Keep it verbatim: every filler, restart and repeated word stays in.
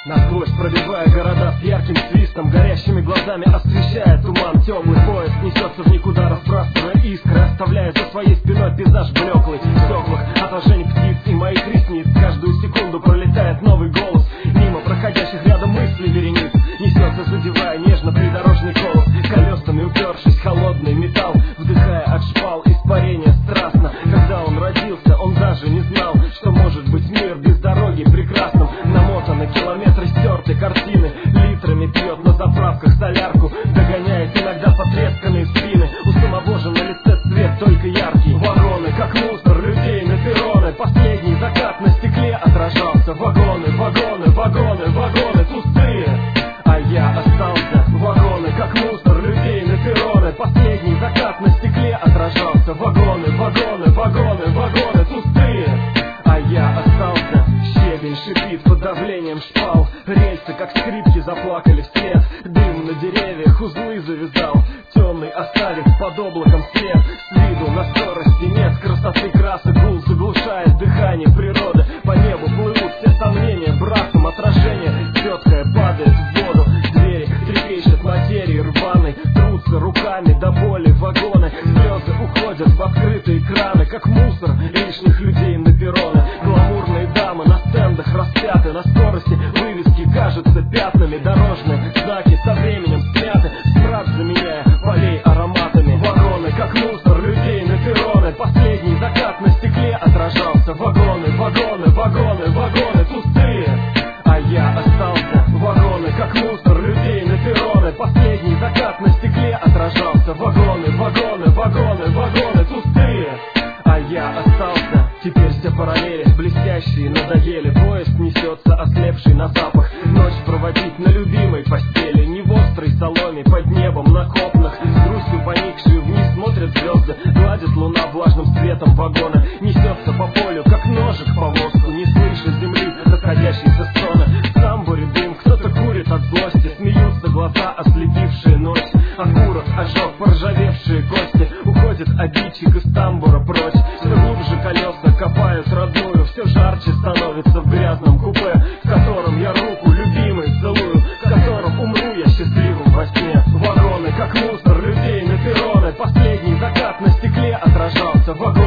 Насквозь пробивая города с ярким свистом, горящими глазами освещая туман. Темный поезд несется в никуда, разбрасывая искры, оставляя за своей спиной пейзаж блеклый. В стеклах отражений птиц и моих ресниц каждую секунду пролетает новый голос. Мимо проходящих рядом мыслей верениц несется, задевая нежно придорожный колос. Колесами упершись в холодный металл, вдыхая от шпал испарение страстно. Когда он родился, он даже не знал, что может быть мир без дороги прекрасным. Намотаны километры стертой картины, литрами пьет на заправках солярку, догоняет иногда потресканные спины. У самого же на лице цвет только яркий. Вагоны, как мусор, людей на перроны. Последний закат на стекле отражался. Вагоны, вагоны, вагоны, вагоны пустые, а я остался. Вагоны, как мусор, людей на перроны. Последний закат на стекле отражался. Вагоны, вагоны, вагоны, вагоны пустые, а я остался. Щебень шипит под давлением шпал, рельсы, как скрипки, заплакали вслед. Дым на деревьях узлы завязал, темный оставит под облаком след. С виду на скорости нет красоты красок, гул заглушает дыхание природы. По небу плывут все сомнения, браком отражение четкое падает в воду. Двери трепещут материи рваной, трутся руками до боли вагоны. Слезы уходят в открытые краны, как мусор лишних людей на перроны. Гламурные дамы на стендах распяты, на скорости вывески кажутся пятнами. Дорожные знаки со временем смяты, страх заменяя полей ароматами. Вагоны, как мусор, людей на перроны. Последний закат на стекле отражался. Вагоны, вагоны, вагоны, вагоны пустые, а я остался. Вагоны, как мусор, людей на перроны. Последний закат на стекле отражался. Вагоны, вагоны, вагоны, вагоны пустые, а я остался. Теперь все параллели блестящие надоели. Поезд несется ослепший на запах. Ночь проводить на любимой постели, не в острой соломе под небом на копнах. С грустью поникшие вниз смотрят звезды, гладит луна влажным светом вагона. Несется по полю, как ножик по воску, не слыша земли расходящейся стоны. В тамбуре дым, кто-то курит от злости, смеются глаза, ослепившие ночь. Окурок, ожог, поржавевшие кости. Уходит обидчик из тамбура прочь. Все глубже колеса копают родную, все жарче становится в грязном купе, в котором я руку любимой целую, в котором умру я счастливым во сне. Вагоны, как мусор, людей на перроны. Последний закат на стекле отражался. Вагоны,